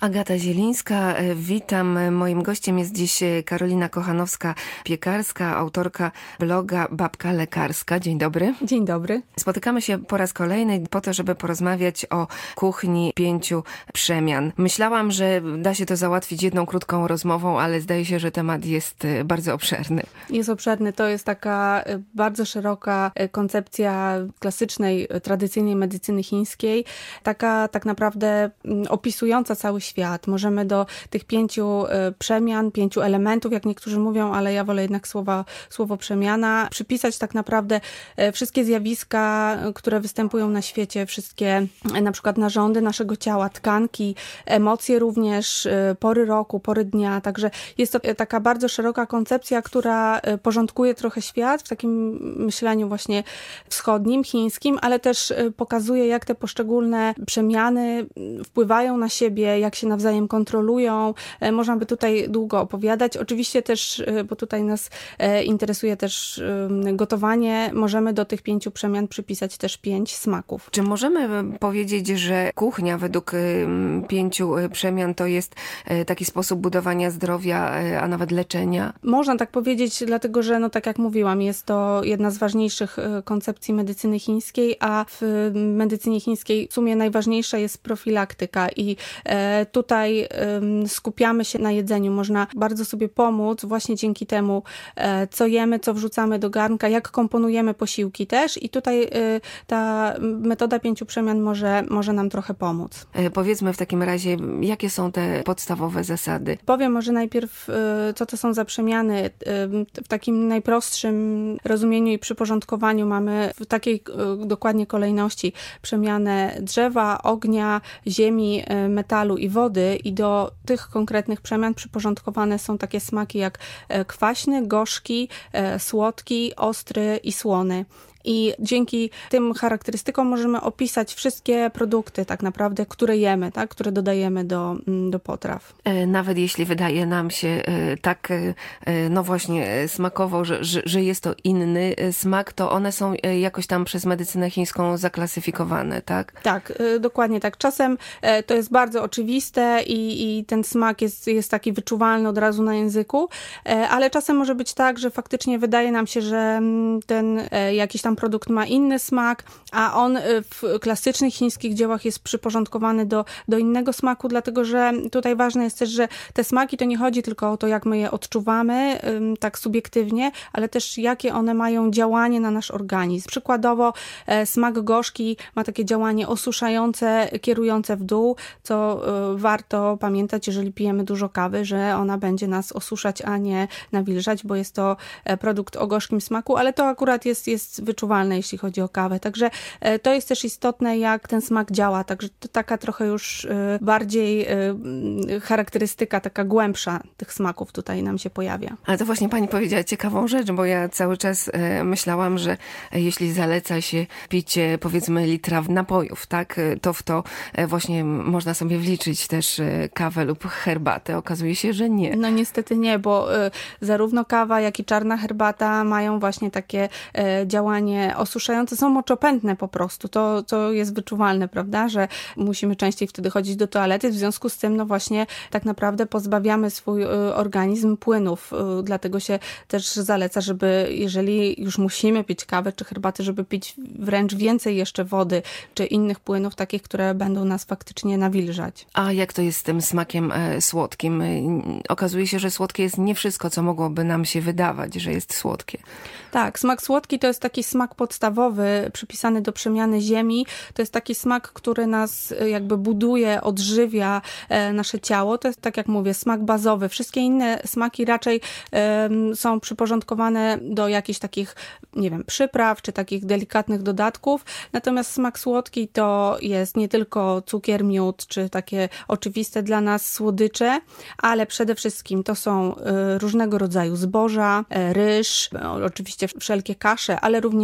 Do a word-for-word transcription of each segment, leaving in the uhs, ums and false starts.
Agata Zielińska, witam. Moim gościem jest dziś Karolina Kochanowska-Piekarska, autorka bloga Babka Lekarska. Dzień dobry. Dzień dobry. Spotykamy się po raz kolejny po to, żeby porozmawiać o kuchni pięciu przemian. Myślałam, że da się to załatwić jedną krótką rozmową, ale zdaje się, że temat jest bardzo obszerny. Jest obszerny. To jest taka bardzo szeroka koncepcja klasycznej, tradycyjnej medycyny chińskiej. Taka tak naprawdę opisująca cały świat. Świat. Możemy do tych pięciu przemian, pięciu elementów, jak niektórzy mówią, ale ja wolę jednak słowa, słowo przemiana, przypisać tak naprawdę wszystkie zjawiska, które występują na świecie, wszystkie na przykład narządy naszego ciała, tkanki, emocje również, pory roku, pory dnia. Także jest to taka bardzo szeroka koncepcja, która porządkuje trochę świat w takim myśleniu właśnie wschodnim, chińskim, ale też pokazuje, jak te poszczególne przemiany wpływają na siebie, jak się nawzajem kontrolują. Można by tutaj długo opowiadać. Oczywiście też, bo tutaj nas interesuje też gotowanie, możemy do tych pięciu przemian przypisać też pięć smaków. Czy możemy powiedzieć, że kuchnia według pięciu przemian to jest taki sposób budowania zdrowia, a nawet leczenia? Można tak powiedzieć, dlatego że, no tak jak mówiłam, jest to jedna z ważniejszych koncepcji medycyny chińskiej, a w medycynie chińskiej w sumie najważniejsza jest profilaktyka i tutaj skupiamy się na jedzeniu. Można bardzo sobie pomóc właśnie dzięki temu, co jemy, co wrzucamy do garnka, jak komponujemy posiłki też i tutaj ta metoda pięciu przemian może, może nam trochę pomóc. Powiedzmy w takim razie, jakie są te podstawowe zasady? Powiem może najpierw, co to są za przemiany. W takim najprostszym rozumieniu i przyporządkowaniu mamy w takiej dokładnie kolejności przemianę drzewa, ognia, ziemi, metalu i wody i do tych konkretnych przemian przyporządkowane są takie smaki jak kwaśny, gorzki, słodki, ostry i słony. I dzięki tym charakterystykom możemy opisać wszystkie produkty tak naprawdę, które jemy, tak, które dodajemy do, do potraw. Nawet jeśli wydaje nam się tak, no właśnie smakowo, że, że, że jest to inny smak, to one są jakoś tam przez medycynę chińską zaklasyfikowane, tak? Tak, dokładnie tak. Czasem to jest bardzo oczywiste i, i ten smak jest, jest taki wyczuwalny od razu na języku, ale czasem może być tak, że faktycznie wydaje nam się, że ten jakiś tam produkt ma inny smak, a on w klasycznych chińskich dziełach jest przyporządkowany do, do innego smaku, dlatego że tutaj ważne jest też, że te smaki to nie chodzi tylko o to, jak my je odczuwamy, tak subiektywnie, ale też jakie one mają działanie na nasz organizm. Przykładowo smak gorzki ma takie działanie osuszające, kierujące w dół, co warto pamiętać, jeżeli pijemy dużo kawy, że ona będzie nas osuszać, a nie nawilżać, bo jest to produkt o gorzkim smaku, ale to akurat jest, jest wyczuwalne, jeśli chodzi o kawę. Także to jest też istotne, jak ten smak działa. Także to taka trochę już bardziej charakterystyka, taka głębsza tych smaków tutaj nam się pojawia. Ale to właśnie pani powiedziała ciekawą rzecz, bo ja cały czas myślałam, że jeśli zaleca się picie powiedzmy litra napojów, tak, to w to właśnie można sobie wliczyć też kawę lub herbatę. Okazuje się, że nie. No niestety nie, bo zarówno kawa, jak i czarna herbata mają właśnie takie działanie osuszające, są moczopędne po prostu. To, to jest wyczuwalne, prawda, że musimy częściej wtedy chodzić do toalety. W związku z tym, no właśnie, tak naprawdę pozbawiamy swój organizm płynów. Dlatego się też zaleca, żeby jeżeli już musimy pić kawę czy herbatę, żeby pić wręcz więcej jeszcze wody czy innych płynów, takich, które będą nas faktycznie nawilżać. A jak to jest z tym smakiem słodkim? Okazuje się, że słodkie jest nie wszystko, co mogłoby nam się wydawać, że jest słodkie. Tak, smak słodki to jest taki smak podstawowy, przypisany do przemiany ziemi. To jest taki smak, który nas jakby buduje, odżywia nasze ciało. To jest, tak jak mówię, smak bazowy. Wszystkie inne smaki raczej um, są przyporządkowane do jakichś takich, nie wiem, przypraw, czy takich delikatnych dodatków. Natomiast smak słodki to jest nie tylko cukier, miód, czy takie oczywiste dla nas słodycze, ale przede wszystkim to są różnego rodzaju zboża, ryż, oczywiście wszelkie kasze, ale również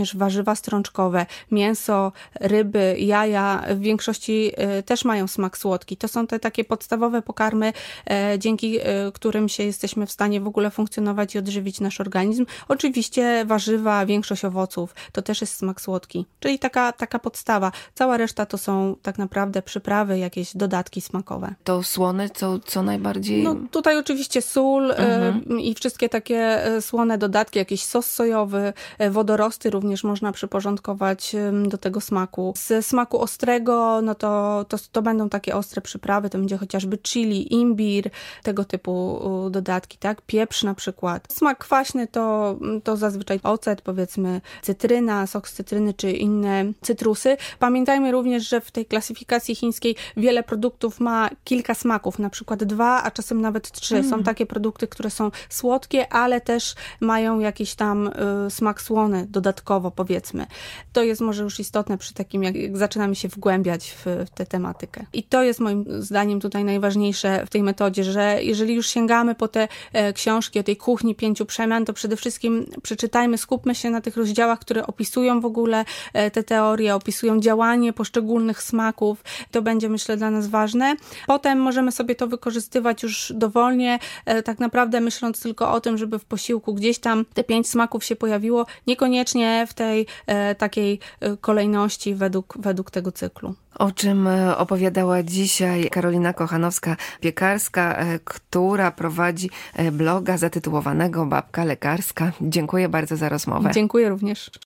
również warzywa strączkowe, mięso, ryby, jaja w większości też mają smak słodki. To są te takie podstawowe pokarmy, dzięki którym się jesteśmy w stanie w ogóle funkcjonować i odżywić nasz organizm. Oczywiście warzywa, większość owoców, to też jest smak słodki. Czyli taka, taka podstawa. Cała reszta to są tak naprawdę przyprawy, jakieś dodatki smakowe. To słone, co, co najbardziej... No tutaj oczywiście sól mhm. i wszystkie takie słone dodatki, jakiś sos sojowy, wodorosty również można przyporządkować do tego smaku. Z smaku ostrego, no to, to, to będą takie ostre przyprawy, to będzie chociażby chili, imbir, tego typu dodatki, tak? Pieprz na przykład. Smak kwaśny to, to zazwyczaj ocet, powiedzmy cytryna, sok z cytryny czy inne cytrusy. Pamiętajmy również, że w tej klasyfikacji chińskiej wiele produktów ma kilka smaków, na przykład dwa, a czasem nawet trzy. Mm. Są takie produkty, które są słodkie, ale też mają jakiś tam y, smak słony dodatkowo, powiedzmy. To jest może już istotne przy takim, jak, jak zaczynamy się wgłębiać w, w tę tematykę. I to jest moim zdaniem tutaj najważniejsze w tej metodzie, że jeżeli już sięgamy po te e, książki o tej kuchni pięciu przemian, to przede wszystkim przeczytajmy, skupmy się na tych rozdziałach, które opisują w ogóle e, te teorie, opisują działanie poszczególnych smaków. To będzie, myślę, dla nas ważne. Potem możemy sobie to wykorzystywać już dowolnie, e, tak naprawdę myśląc tylko o tym, żeby w posiłku gdzieś tam te pięć smaków się pojawiło, niekoniecznie w tej e, takiej e, kolejności według, według tego cyklu. O czym opowiadała dzisiaj Karolina Kochanowska-Piekarska, która prowadzi bloga zatytułowanego Babka Lekarska. Dziękuję bardzo za rozmowę. Dziękuję również.